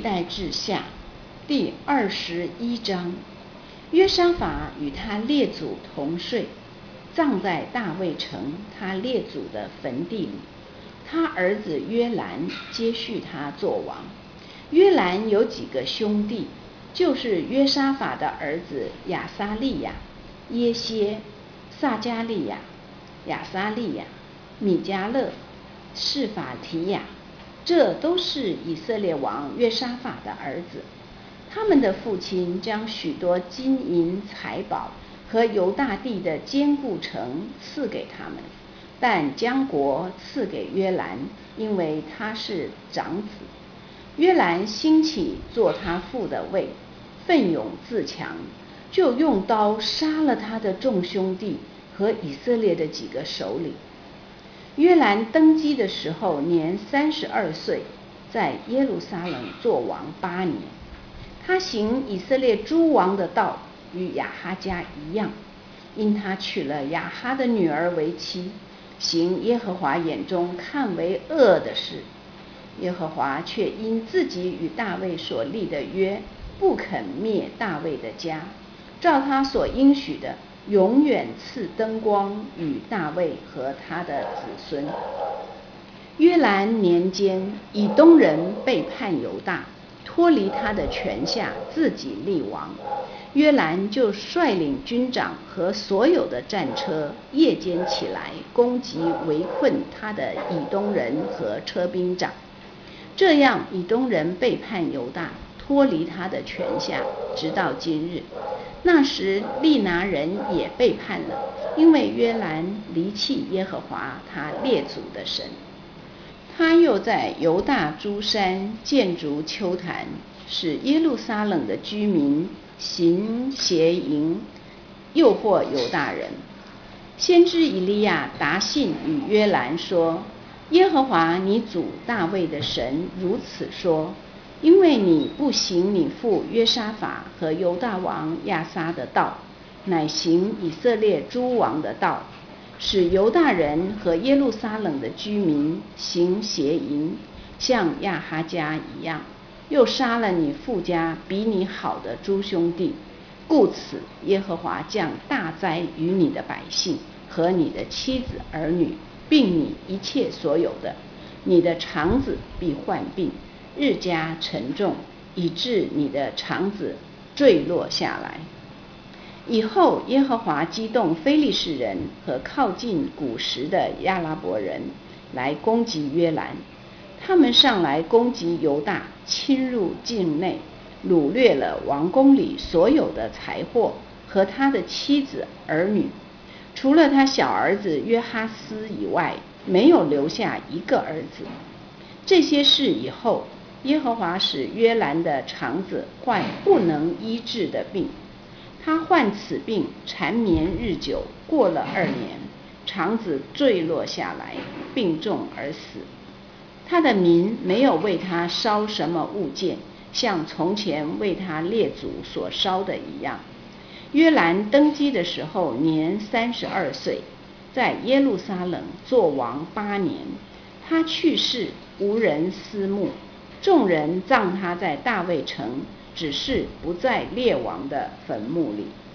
代志下第21章，约沙法与他列祖同睡，葬在大卫城他列祖的坟地里。他儿子约兰接续他做王。约兰有几个兄弟，就是约沙法的儿子亚撒利亚、耶歇、撒加利亚、亚撒利亚、米迦勒、示法提亚，这都是以色列王约沙法的儿子。他们的父亲将许多金银财宝和犹大地的坚固城赐给他们，但将国赐给约兰，因为他是长子。约兰兴起做他父的位，奋勇自强，就用刀杀了他的众兄弟和以色列的几个首领。约兰登基的时候年32岁，在耶路撒冷做王8年。他行以色列诸王的道，与亚哈家一样，因他娶了亚哈的女儿为妻，行耶和华眼中看为恶的事。耶和华却因自己与大卫所立的约，不肯灭大卫的家，照他所应许的，永远赐灯光与大卫和他的子孙。约兰年间，以东人背叛犹大，脱离他的权下，自己立王。约兰就率领军长和所有的战车，夜间起来攻击围困他的以东人和车兵长。这样以东人背叛犹大，脱离他的权下，直到今日。那时利拿人也背叛了，因为约兰离弃耶和华他列祖的神。他又在犹大诸山建筑丘坛，使耶路撒冷的居民行邪淫，诱惑犹大人。先知以利亚答信与约兰说，耶和华你祖大卫的神如此说，因为你不行你父约沙法和犹大王亚撒的道，乃行以色列诸王的道，使犹大人和耶路撒冷的居民行邪淫，像亚哈家一样，又杀了你父家比你好的诸兄弟。故此耶和华降大灾于你的百姓和你的妻子儿女，并你一切所有的。你的肠子必患病，日加沉重，以致你的肠子坠落下来。以后耶和华激动非利士人和靠近古时的亚拉伯人来攻击约兰。他们上来攻击犹大，侵入境内，掳掠了王宫里所有的财货和他的妻子儿女，除了他小儿子约哈斯以外，没有留下一个儿子。这些事以后，耶和华使约兰的肠子患不能医治的病，他患此病缠绵日久，过了2年，肠子坠落下来，病重而死。他的民没有为他烧什么物件，像从前为他列祖所烧的一样。约兰登基的时候年32岁，在耶路撒冷做王8年。他去世，无人思慕，众人葬他在大卫城，只是不在列王的坟墓里。